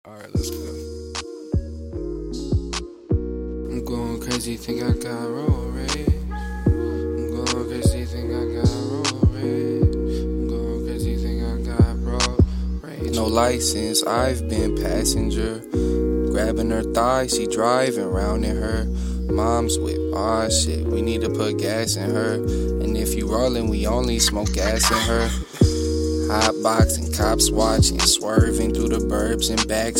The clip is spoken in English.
Alright, let's go. I'm going crazy, think I got road rage. I'm going crazy, think I got road rage. I'm going crazy, think I got road rage. No license, I've been passenger. Grabbing her thigh, she driving round in her mom's whip. Aw shit, we need to put gas in her. And if you rollin', we only smoke gas in her. Hot boxing, cops watching, swerving through the burbs and back